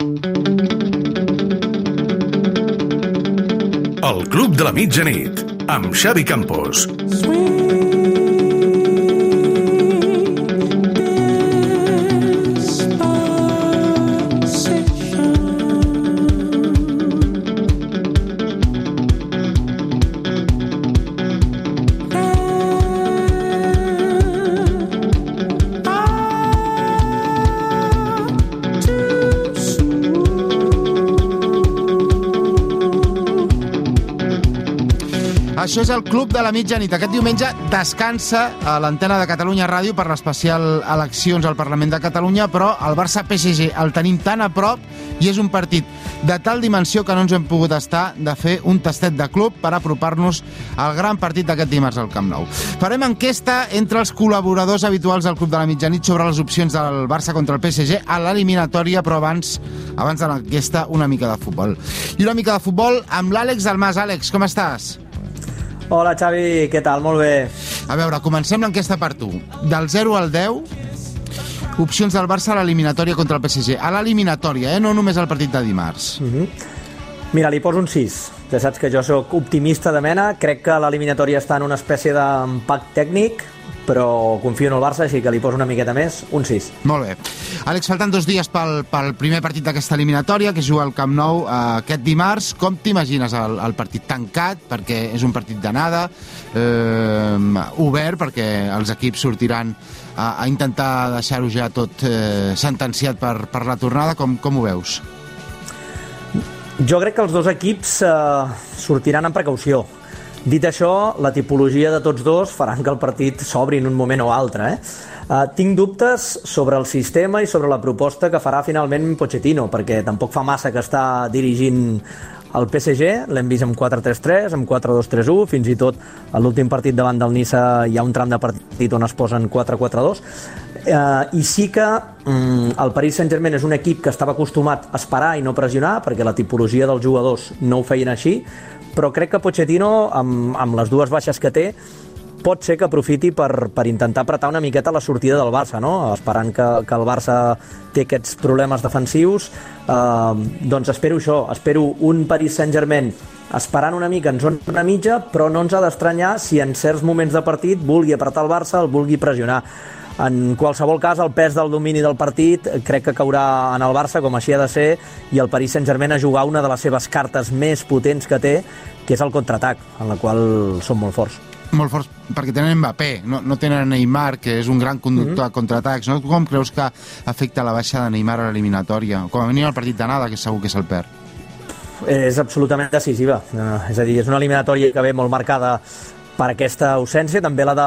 El Club de la Mitjanit, amb Xavi Campos. Això és el Club de la Mitjanit. Aquest diumenge descansa a l'antena de Catalunya Ràdio per l'especial eleccions al Parlament de Catalunya, però el Barça-PSG el tenim tan a prop i és un partit de tal dimensió que no ens hem pogut estar de fer un tastet de club per apropar-nos al gran partit d'aquest dimarts al Camp Nou. Farem enquesta entre els col·laboradors habituals del Club de la Mitjanit sobre les opcions del Barça contra el PSG a l'eliminatòria, però abans de l'enquesta una mica de futbol. I una mica de futbol amb l'Àlex Dalmas. Àlex, com estàs? Hola, Xavi, què tal? Molt bé. A veure, comencem l'enquesta per tu. Del 0 al 10, opcions del Barça a l'eliminatòria contra el PSG. A l'eliminatòria, no només al partit de dimarts. Mira, li poso un 6. Ja saps que jo sóc optimista de mena. Crec que l'eliminatòria està en una espècie d'empat tècnic, però confio en el Barça, així que li poso una miqueta més, un 6. Molt bé. Àlex, falten 2 dies pel primer partit d'aquesta eliminatòria, que es juga al Camp Nou aquest dimarts. Com t'imagines el partit? Tancat, perquè és un partit d'anada, obert, perquè els equips sortiran a intentar deixar-ho ja tot sentenciat per la tornada. Com ho veus? Jo crec que els dos equips sortiran amb precaució. Dit això, la tipologia de tots dos faran que el partit s'obri en un moment o altre. Tinc dubtes sobre el sistema i sobre la proposta que farà finalment Pochettino, perquè tampoc fa massa que està dirigint el PSG. L'hem vist amb 4-3-3, amb 4-2-3-1, fins i tot a l'últim partit davant del Niça hi ha un tram de partit on es posen 4-4-2. I sí que el Paris Saint-Germain és un equip que estava acostumat a esperar i no pressionar, perquè la tipologia dels jugadors no ho feien així, però crec que Pochettino, amb les dues baixes que té, pot ser que aprofiti per intentar apretar una miqueta la sortida del Barça, no? Esperant que el Barça té aquests problemes defensius. Doncs espero això, espero un Paris Saint-Germain esperant una mica en zona mitja, però no ens ha d'estranyar si en certs moments de partit vulgui apretar el Barça, el vulgui pressionar. En qualsevol cas, el pes del domini del partit crec que caurà en el Barça, com així ha de ser, i el Paris Saint-Germain a jugar una de les seves cartes més potents que té, que és el contraatac, en la qual són molt forts. Molt forts, perquè tenen Mbappé, no tenen Neymar, que és un gran conductor de contraatacs. No? Com creus que afecta la baixa de Neymar a l'eliminatòria? Com a mínim el partit d'anada, que segur que se'l perd. És absolutament decisiva. És a dir, és una eliminatòria que ve molt marcada per aquesta ausència, també la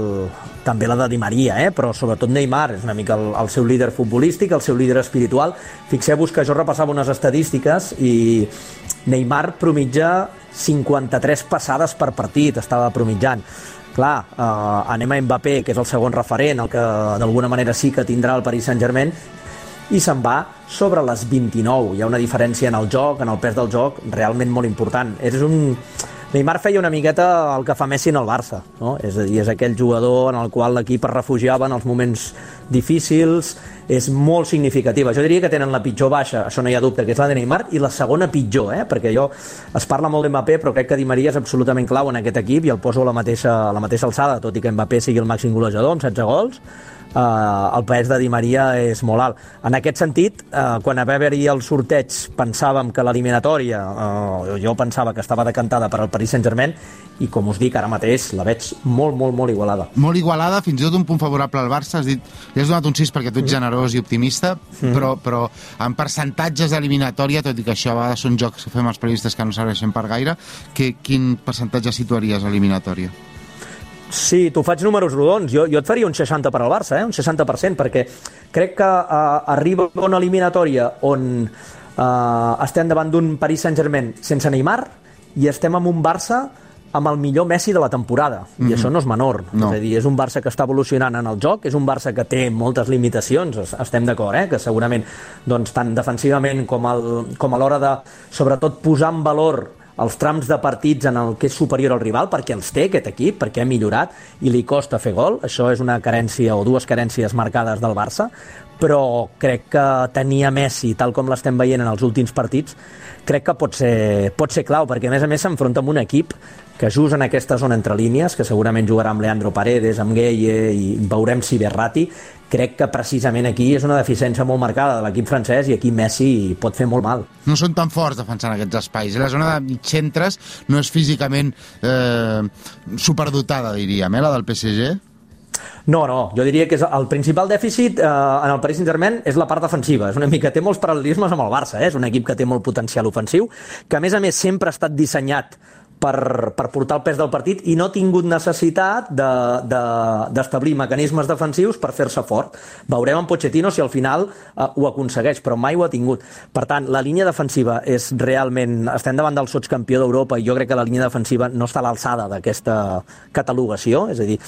de Di Maria, però sobretot Neymar és una mica el seu líder futbolístic, el seu líder espiritual. Fixeu-vos que jo repassava unes estadístiques i Neymar promitja 53 passades per partit, estava promitjant. Clar, anem a Mbappé, que és el segon referent, el que d'alguna manera sí que tindrà el Paris Saint-Germain, i se'n va sobre les 29. Hi ha una diferència en el joc, en el pes del joc, realment molt important. Neymar feia una miqueta el que fa Messi en el Barça, no? És a dir, és aquell jugador en el qual l'equip es refugiava en els moments difícils, és molt significativa. Jo diria que tenen la pitjor baixa, això no hi ha dubte, que és la de Neymar, i la segona pitjor, perquè es parla molt d'Mbappé, però crec que Di Maria és absolutament clau en aquest equip i el poso a la mateixa alçada, tot i que Mbappé sigui el màxim golejador amb 16 gols. El pes de Di Maria és molt alt. En aquest sentit, quan va haver-hi el sorteig pensàvem que l'eliminatòria, jo pensava que estava decantada per al Paris Saint-Germain, i com us dic, ara mateix la veig molt, molt, molt igualada. Molt igualada, fins i tot un punt favorable al Barça. Li has donat un 6 perquè tu ets generós i optimista, però en percentatges d'eliminatòria, tot i que això a vegades són jocs que fem els periodistes que no serveixen per gaire, quin percentatge situaries a l'eliminatòria? Sí, t'ho faig números rodons. Jo et faria un 60 per al Barça, un 60%, perquè crec que arriba una eliminatòria on estem davant d'un Paris Saint-Germain sense Neymar i estem amb un Barça amb el millor Messi de la temporada, i això no és menor. No. És a dir, és un Barça que està evolucionant en el joc, és un Barça que té moltes limitacions, estem d'acord, que segurament doncs, tant defensivament com a l'hora de, sobretot, posar en valor els trams de partits en el que és superior al rival, perquè els té aquest equip, perquè ha millorat i li costa fer gol. Això és una carència o dues carències marcades del Barça, però crec que tenir a Messi, tal com l'estem veient en els últims partits, crec que pot ser clau, perquè a més s'enfronta amb un equip que just en aquesta zona entre línies, que segurament jugarà amb Leandro Paredes, amb Gueye i veurem si Verratti, crec que precisament aquí és una deficiència molt marcada de l'equip francès i aquí Messi pot fer molt mal. No són tan forts defensant aquests espais. La zona de mitjcentres no és físicament superdotada, diríem, la del PSG? No, jo diria que el principal dèficit en el Paris Saint-Germain és la part defensiva. És una mica, té molts paral·lelismes amb el Barça, és un equip que té molt potencial ofensiu, que a més sempre ha estat dissenyat per portar el pes del partit i no ha tingut necessitat d'establir mecanismes defensius per fer-se fort. Veurem en Pochettino si al final ho aconsegueix, però mai ho ha tingut. Per tant, la línia defensiva és realment... Estem davant del sotscampió d'Europa i jo crec que la línia defensiva no està a l'alçada d'aquesta catalogació, és a dir,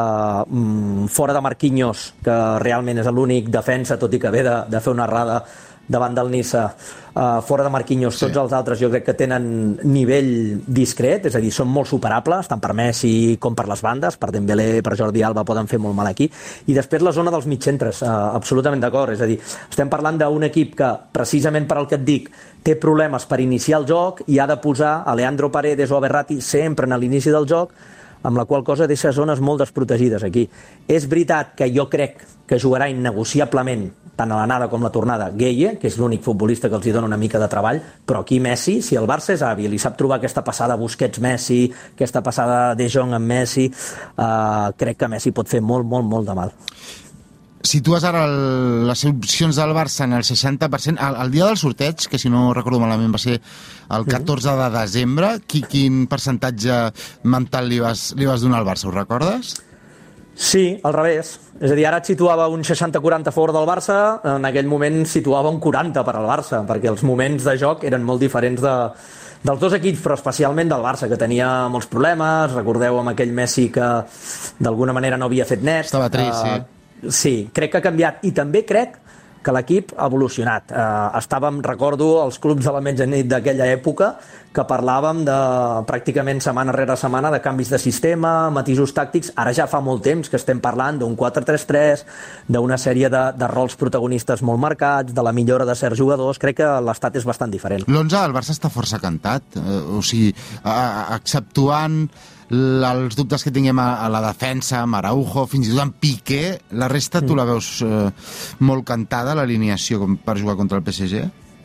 fora de Marquinhos, que realment és l'únic defensa, tot i que ve de fer una errada davant del Niça, fora de Marquinhos, tots els altres jo crec que tenen nivell discret, és a dir, són molt superables, tant per Messi com per les bandes, per Dembélé, per Jordi Alba poden fer molt mal aquí, i després la zona dels mitjcentres, absolutament d'acord, és a dir, estem parlant d'un equip que, precisament per al que et dic, té problemes per iniciar el joc i ha de posar a Leandro Paredes o a Verratti sempre en l'inici del joc, amb la qual cosa deixa zones molt desprotegides aquí. És veritat que jo crec que jugarà innegociablement tant a l'anada com la tornada Gueye, que és l'únic futbolista que els hi dona una mica de treball, però aquí Messi, si el Barça és hàbil i sap trobar aquesta passada Busquets-Messi, aquesta passada De Jong amb Messi, crec que Messi pot fer molt, molt, molt de mal. Situes ara les opcions del Barça en el 60%. El dia del sorteig, que si no recordo malament va ser el 14 de desembre, quin percentatge mental li vas donar al Barça, ho recordes? Sí, al revés. És a dir, ara et situava un 60-40 a favor del Barça, en aquell moment situava un 40 per al Barça, perquè els moments de joc eren molt diferents dels dos equips, però especialment del Barça, que tenia molts problemes. Recordeu amb aquell Messi que d'alguna manera no havia fet net. Estava trist, sí. Sí, crec que ha canviat i també crec que l'equip ha evolucionat. Recordo els clubs de la mitjanit d'aquella època que parlàvem de pràcticament setmana rere setmana de canvis de sistema, matisos tàctics. Ara ja fa molt temps que estem parlant d'un 4-3-3, d'una sèrie de rols protagonistes molt marcats, de la millora de certs jugadors. Crec que l'estat és bastant diferent. L'11 del Barça està força cantat, o sigui, exceptuant els dubtes que tinguem a la defensa, amb Araujo, fins i tot amb Piqué, la resta tu la veus molt cantada, l'alineació per jugar contra el PSG?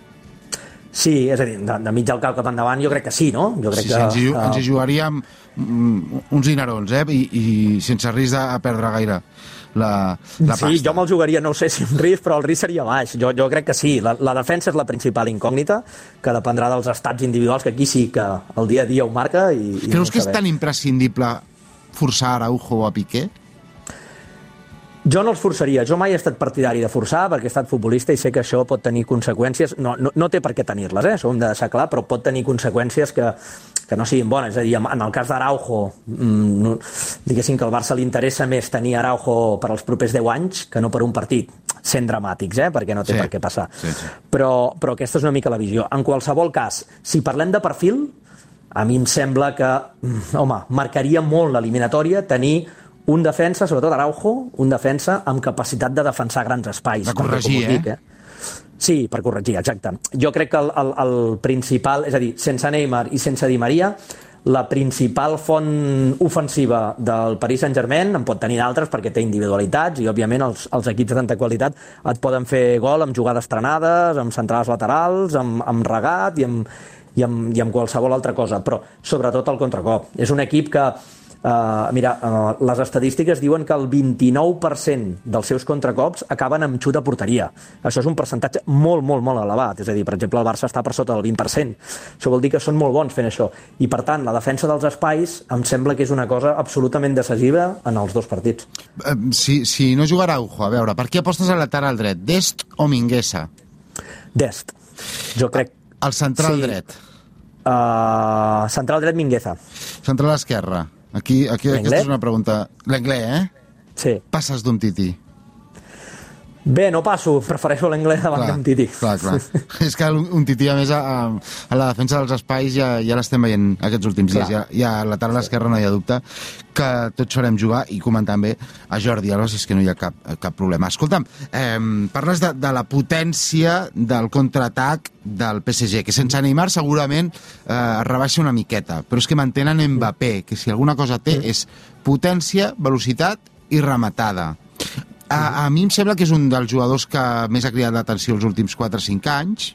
Sí, és a dir, de mig al cap endavant jo crec que sí, no? Jo crec que ens hi jugaríem uns dinerons, i sense risc de perdre gaire la pasta. Sí, jo me'l jugaria, no sé si un risc, però el risc seria baix. Jo crec que sí. La defensa és la principal incògnita, que dependrà dels estats individuals, que aquí sí que el dia a dia ho marca. Creus que és tan imprescindible forçar Araujo o a Piqué? Jo no els forçaria. Jo mai he estat partidari de forçar perquè he estat futbolista i sé que això pot tenir conseqüències. No té per què tenir-les, això ho hem de deixar clar, però pot tenir conseqüències que no siguin bones. És a dir, en el cas d'Araujo, diguéssim que al Barça li interessa més tenir Araujo per als propers 10 anys que no per un partit, sent dramàtics, perquè no té per què passar. Sí. Però aquesta és una mica la visió. En qualsevol cas, si parlem de perfil, a mi em sembla que, marcaria molt l'eliminatòria tenir un defensa, sobretot Araujo, un defensa amb capacitat de defensar grans espais. De corregir, Sí, per corregir, exacte. Jo crec que el principal, és a dir, sense Neymar i sense Di Maria, la principal font ofensiva del Paris Saint-Germain, en pot tenir d'altres perquè té individualitats i, òbviament, els equips de tanta qualitat et poden fer gol amb jugades trenades, amb centrades laterals, amb regat i amb qualsevol altra cosa, però sobretot el contracop. És un equip que les estadístiques diuen que el 29% dels seus contracops acaben amb xut a porteria. Això és un percentatge molt, molt, molt elevat. És a dir, per exemple, el Barça està per sota del 20%. Això vol dir que són molt bons fent això. I, per tant, la defensa dels espais em sembla que és una cosa absolutament decisiva en els dos partits. Si no jugarà Araujo, a veure, per què apostes al lateral dret? Dest o Mingueza? Dest. Jo crec... El central dret? Central dret, Mingueza. Central esquerra? Aquesta és una pregunta. L'Anglès, Sí. Passes d'un Tití? Bé, no passo, prefereixo l'Anglès davant d'un Titi. Clar. És que un Titi, a més, a la defensa dels espais ja l'estem veient aquests últims dies. Ja a lateral esquerra no hi ha dubte que tots farem jugar i comentant bé a Jordi Alba, és que no hi ha cap problema. Escolta'm, parles de la potència del contraatac del PSG, que sense Neymar segurament es rebaixa una miqueta, però és que mantenen Mbappé, que si alguna cosa té és potència, velocitat i rematada. A mi em sembla que és un dels jugadors que més ha cridat l'atenció els últims 4 o 5 anys,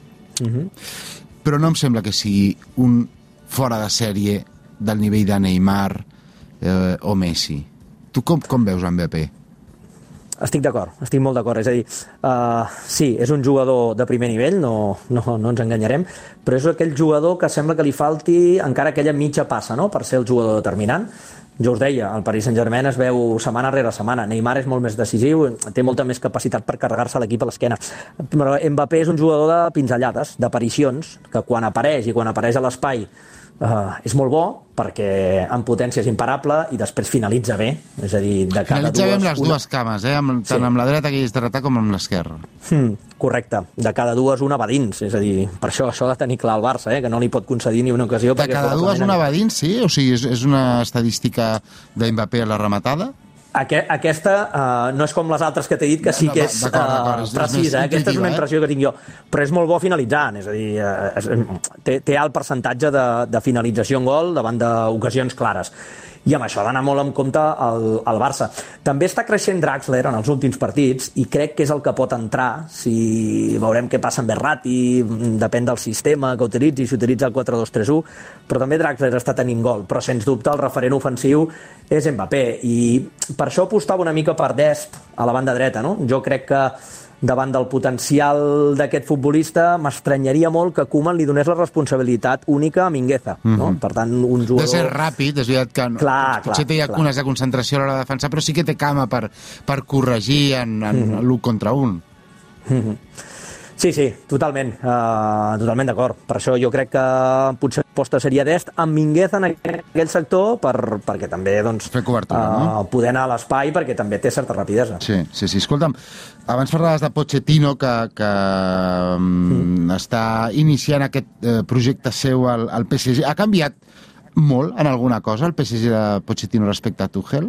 però no em sembla que sigui un fora de sèrie del nivell de Neymar o Messi. Tu com veus Mbappé? Estic d'acord, estic molt d'acord. És a dir, sí, és un jugador de primer nivell, no ens enganyarem, però és aquell jugador que sembla que li falti encara aquella mitja passa, no?, per ser el jugador determinant. Jo us deia, el Paris Saint-Germain es veu setmana rere setmana. Neymar és molt més decisiu, té molta més capacitat per carregar-se l'equip a l'esquena. Però Mbappé és un jugador de pinzellades, d'aparicions, que quan apareix a l'espai és molt bo, perquè en potència és imparable i després finalitza bé. És a dir, de cada finalitza bé amb les dues cames, tant amb la dreta que hi és dreta com amb l'esquerra. Correcte. De cada dues una va dins. És a dir, per això de tenir clar el Barça, que no li pot concedir ni una ocasió. De cada dues una va dins, sí? O sigui, és una estadística d'Mbappé a la rematada? Aquesta no és com les altres que t'he dit, que sí que és precisa. Aquesta és una impressió que tinc jo. Però és molt bo finalitzant, és a dir, té alt percentatge de finalització en gol davant d'ocasions clares. I amb això ha d'anar molt en compte el Barça. També està creixent Draxler en els últims partits i crec que és el que pot entrar, si veurem què passa amb Verratti, depèn del sistema que utilitzi, si utilitza el 4-2-3-1, però també Draxler està tenint gol, però sens dubte el referent ofensiu és Mbappé, i per això apostava una mica per Dest a la banda dreta, no? Jo crec que davant del potencial d'aquest futbolista m'estranyaria molt que Koeman li donés la responsabilitat única a Mingueza, no? Per tant, un jugador... De ser ràpid, és veritat que potser té llacunes de concentració a l'hora de defensar, però sí que té cama per corregir en l'1 contra 1. Sí, totalment d'acord. Per això jo crec que potser l'aposta seria Dest amb Mingueza en aquell sector perquè també fer cobertura, no? Poder anar a l'espai perquè també té certa rapidesa. Sí. Escolta'm, abans parlaves de Pochettino que està iniciant aquest projecte seu al PSG. Ha canviat molt en alguna cosa el PSG de Pochettino respecte a Tuchel?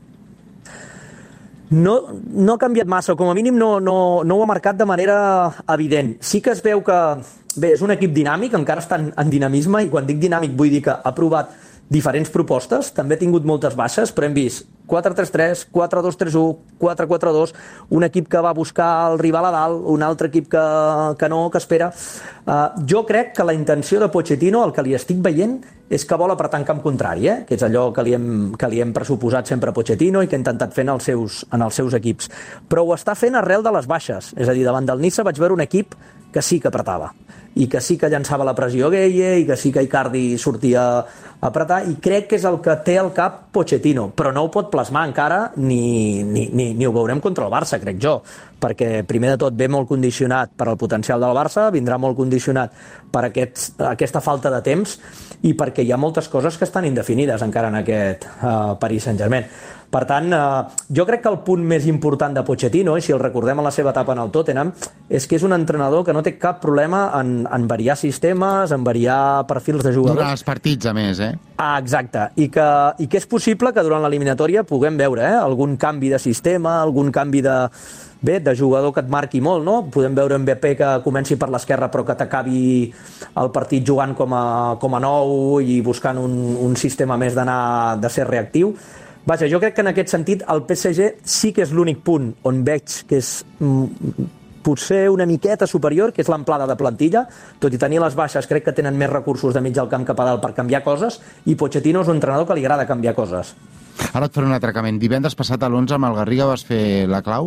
No ha canviat massa, com a mínim no ho ha marcat de manera evident. Sí que es veu que, bé, és un equip dinàmic, encara està en dinamisme, i quan dic dinàmic vull dir que ha provat diferents propostes, també ha tingut moltes baixes, però hem vist 4-3-3, 4-2-3-1, 4-4-2, un equip que va buscar el rival a dalt, un altre equip que no, que espera. Jo crec que la intenció de Pochettino, el que li estic veient, és que vol apretar en camp contrari, que és allò que li hem pressuposat sempre a Pochettino i que ha intentat fer en els seus equips. Però ho està fent arrel de les baixes, és a dir, davant del Niça vaig veure un equip que sí que apretava, i que sí que llançava la pressió Gueye, i que sí que Icardi sortia a apretar, i crec que és el que té al cap Pochettino, però no ho pot plasmar encara ni ho veurem contra el Barça, crec jo, perquè primer de tot ve molt condicionat per al potencial del Barça, vindrà molt condicionat per aquesta falta de temps i perquè hi ha moltes coses que estan indefinides encara en aquest Paris Saint-Germain. Per tant, jo crec que el punt més important de Pochettino, i si el recordem a la seva etapa en el Tottenham, és que és un entrenador que no té cap problema en variar sistemes, en variar perfils de jugadors. Durant els partits, a més, Exacte, i que és possible que durant l'eliminatòria puguem veure algun canvi de sistema, algun canvi de jugador que et marqui molt, no? Podem veure Mbappé que comenci per l'esquerra però que t'acabi el partit jugant com a nou i buscant un sistema més de ser reactiu. Vaja, jo crec que en aquest sentit el PSG sí que és l'únic punt on veig que és potser una miqueta superior, que és l'amplada de plantilla. Tot i tenir les baixes, crec que tenen més recursos de mig del camp cap a dalt per canviar coses, i Pochettino és un entrenador que li agrada canviar coses. Ara et faré un atracament. Divendres passat a l'11 amb el Garriga vas fer la clau?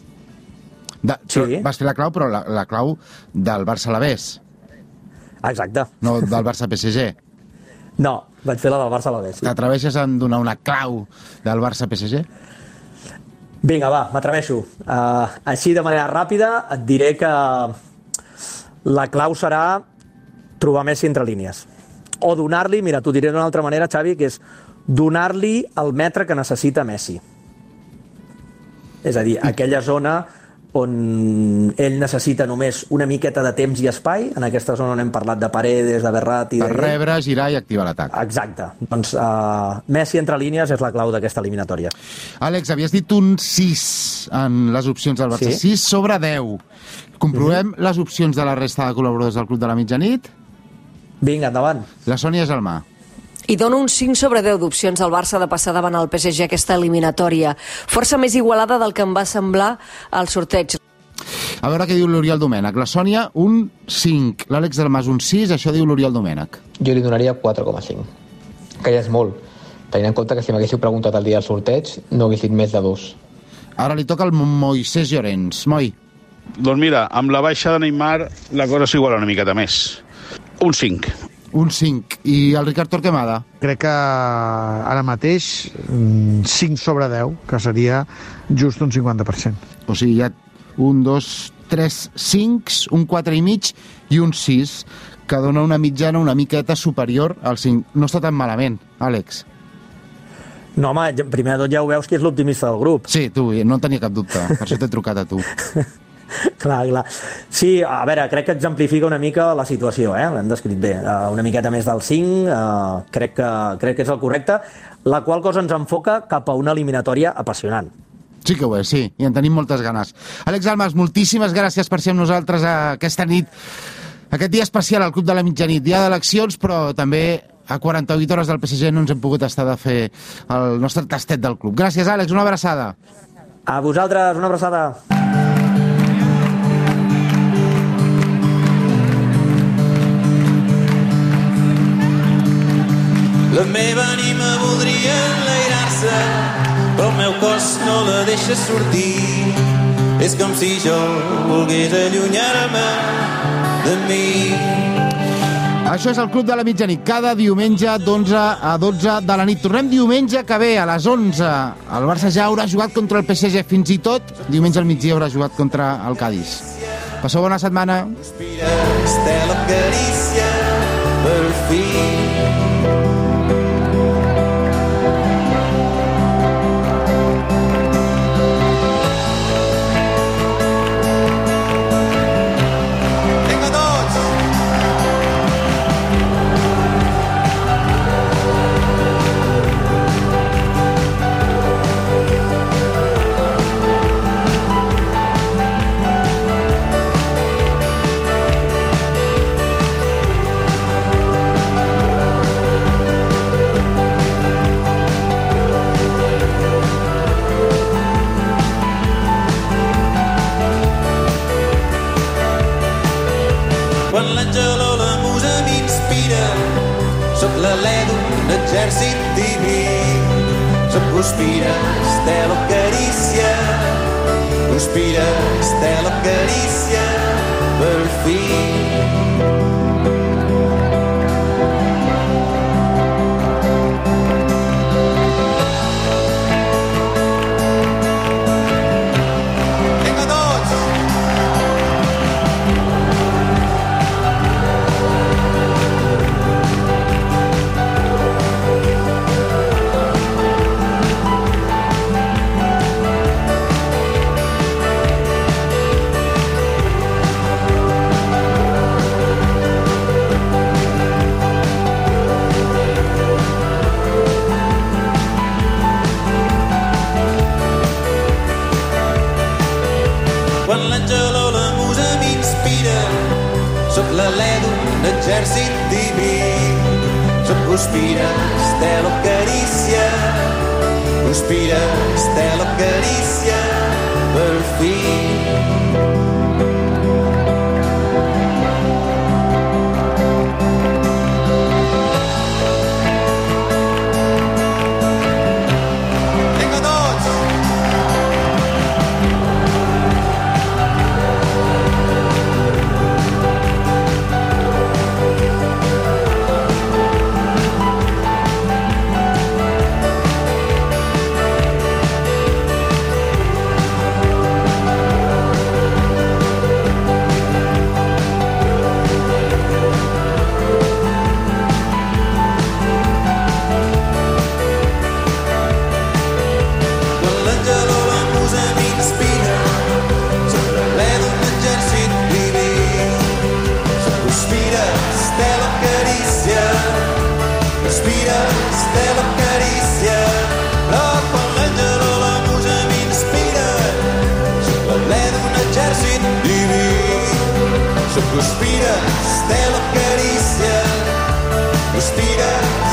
Sí. Vas fer la clau, però la clau del Barça-Alavés. Exacte. No del Barça-PSG. No, vaig fer la del Barça-Alavés. Sí. T'atreveixes a donar una clau del Barça-PSG? Vinga, va, m'atreveixo. Així de manera ràpida et diré que la clau serà trobar Messi entre línies. O donar-li, mira, t'ho diré d'una altra manera, Xavi, que és donar-li el metre que necessita Messi. És a dir, aquella zona on ell necessita només una miqueta de temps i espai, en aquesta zona on hem parlat de Paredes, de Verratti... Per rebre, girar i activar l'atac. Exacte. Doncs Messi entre línies és la clau d'aquesta eliminatòria. Àlex, havies dit un 6 en les opcions del Barça. Sí. 6 sobre 10. Comprovem les opcions de la resta de col·laboradors del Club de la Mitjanit? Vinga, endavant. La Sònia Gelmà. I dono un 5 sobre 10 d'opcions al Barça de passar davant el PSG aquesta eliminatòria. Força més igualada del que em va semblar al sorteig. A veure què diu l'Oriol Domènech. La Sònia, un 5. L'Àlex Delmas, un 6. Això diu l'Oriol Domènech. Jo li donaria 4,5, que ja és molt, tenint en compte que si m'haguéssiu preguntat el dia del sorteig no hagués dit més de 2. Ara li toca el Moisés Llorens. Moi. Doncs mira, amb la baixa de Neymar la cosa s'iguala una miqueta més. Un 5. Un 5. I el Ricard Torquemada? Crec que ara mateix 5 sobre 10, que seria just un 50%. O sigui, hi ha 1, 2, 3, 5, un 4 i mig i un 6, que dona una mitjana una miqueta superior al 5. No està tan malament, Àlex. No, home, primer de tot ja ho veus qui és l'optimista del grup. Sí, tu, no en tenia cap dubte. Per això t'he trucat a tu. Clar. Sí, a veure, crec que exemplifica una mica la situació, l'hem descrit bé. Una miqueta més del 5, crec que és el correcte, la qual cosa ens enfoca cap a una eliminatòria apassionant. Sí que ho és, sí, i en tenim moltes ganes. Àlex Delmas, moltíssimes gràcies per ser amb nosaltres aquesta nit, aquest dia especial al Club de la Mitjanit, dia d'eleccions, però també a 48 hores del PSG no ens hem pogut estar de fer el nostre tastet del club. Gràcies, Àlex, una abraçada. A vosaltres, una abraçada. La meva ànima voldria enlairar-se, però el meu cos no la deixa sortir. És com si jo volgués allunyar-me de mi. Això és el Club de la Mitjanit, cada diumenge d'11 a 12 de la nit. Tornem diumenge que ve, a les 11. El Barça ja haurà jugat contra el PSG, fins i tot diumenge al migdia haurà jugat contra el Cádiz. Passeu bona setmana. Respira, estela, carícia, per fi. Quan l'àngel o la musa m'inspira, sóc l'alè d'un exèrcit diví. Sóc Guspira, estela, carícia. Guspira, estela, carícia, per fi. Quan l'àngel o la musa m'inspira, sóc l'alè d'un exèrcit diví. Sóc Guspira, estela, carícia. Guspira, estela, carícia, per fi. Sospira, Estela, carícia, sospira,